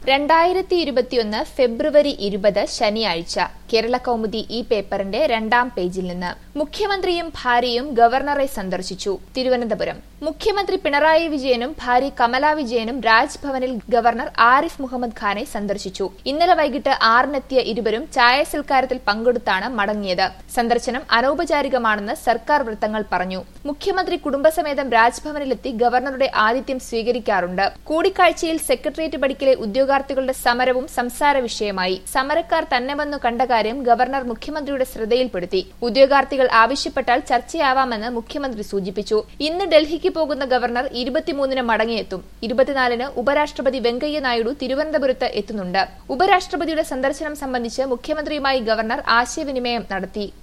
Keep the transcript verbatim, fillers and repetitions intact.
രണ്ടായിരത്തി ഇരുപത്തിയൊന്ന് ഫെബ്രുവരി ഇരുപത് ശനിയാഴ്ച കേരള കൗമുദി ഈ പേപ്പറിന്റെ രണ്ടാം പേജിൽ നിന്ന് മുഖ്യമന്ത്രിയും ഭാര്യയും ഗവർണറെ സന്ദർശിച്ചു. തിരുവനന്തപുരം മുഖ്യമന്ത്രി പിണറായി വിജയനും ഭാര്യ കമല വിജയനും രാജ്ഭവനിൽ ഗവർണർ ആരിഫ് മുഹമ്മദ് ഖാനെ സന്ദർശിച്ചു. ഇന്നലെ വൈകിട്ട് ആറിനെത്തിയ ഇരുവരും ചായ സൽക്കാരത്തിൽ പങ്കെടുത്താണ് മടങ്ങിയത്. സന്ദർശനം അനൌപചാരികമാണെന്ന് സർക്കാർ വൃത്തങ്ങൾ പറഞ്ഞു. മുഖ്യമന്ത്രി കുടുംബസമേതം രാജ്ഭവനിലെത്തി ഗവർണറുടെ ആതിഥ്യം സ്വീകരിക്കാറുണ്ട്. കൂടിക്കാഴ്ചയിൽ സെക്രട്ടേറിയറ്റ് പടിക്കലെ ഉദ്യോഗാർത്ഥികളുടെ സമരവും സംസാര വിഷയമായി. സമരക്കാർ തന്നെ വന്നു കണ്ട കാര്യം ഗവർണർ മുഖ്യമന്ത്രിയുടെ ശ്രദ്ധയിൽപ്പെടുത്തി. ഉദ്യോഗാർത്ഥികൾ ആവശ്യപ്പെട്ടാൽ ചർച്ചയാവാമെന്ന് മുഖ്യമന്ത്രി സൂചിപ്പിച്ചു. ഇന്ന് ഡൽഹിക്ക് പോകുന്ന ഗവർണർ ഇരുപത്തിമൂന്നിന് മടങ്ങിയെത്തും. ഇരുപത്തിനാലിന് ഉപരാഷ്ട്രപതി വെങ്കയ്യ നായിഡു തിരുവനന്തപുരത്ത് എത്തുന്നുണ്ട്. ഉപരാഷ്ട്രപതിയുടെ സന്ദർശനം സംബന്ധിച്ച് മുഖ്യമന്ത്രിയുമായി ഗവർണർ ആശയവിനിമയം നടത്തി.